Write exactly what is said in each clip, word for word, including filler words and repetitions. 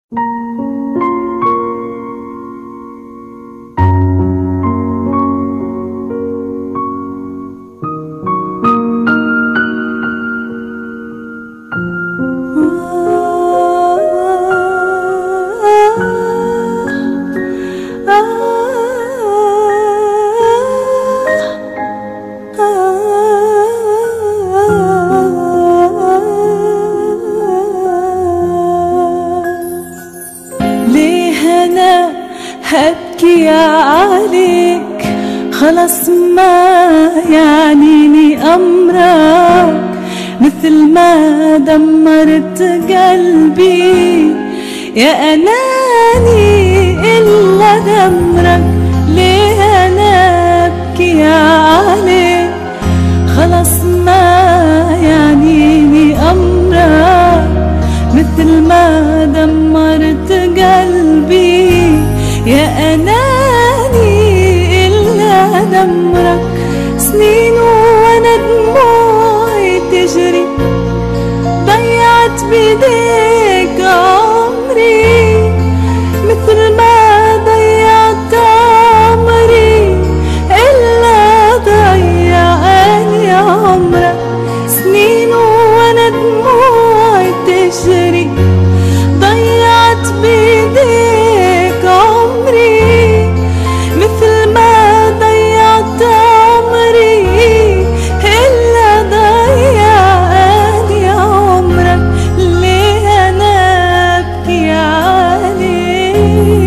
هبكي عليك خلاص ما يعنيني أمرك، مثل ما دمرت قلبي يا أناني إلا دمرك. ليه أنا أبكي عليك خلاص ما يعنيني أمرك، مثل ما دمرت قلبي يا أناني إلا دمرك. سنين وأنا دموعي تجري ضيعت بيديك عمري، مثل ما ضيعت عمري إلا ضيعني عمرك. سنين وأنا دموعي تجري ضيعت بيديك عمري، مثل ما ضيعت عمري إلا ضيعني عمرك. ليه أنا أبكي عليك؟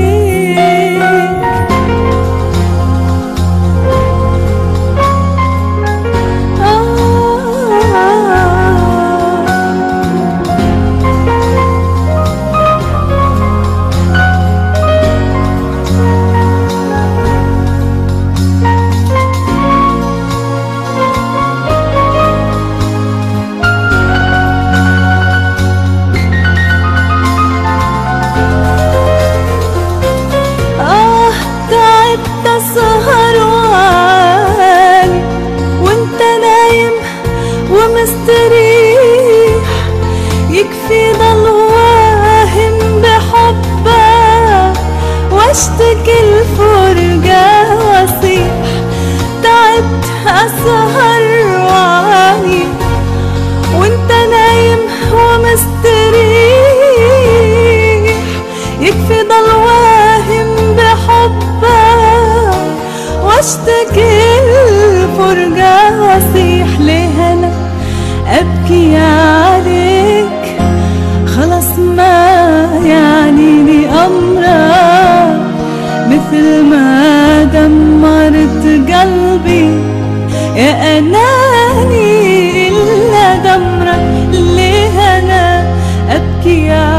سهر وعالي وانت نايم ومستريح، يكفي ضل واهم بحبك واشتكي الفرقة واصيح. تعبت اسهر وعالي وانت نايم ومستريح، يكفي ضل واهم بحبك واشتكي الفرقة واصيح. ليه أنا أبكي عليك خلاص ما يعنيني أمرك، مثل ما دمرت قلبي يا أناني إلا دمرك. ليه أنا أبكي عليك؟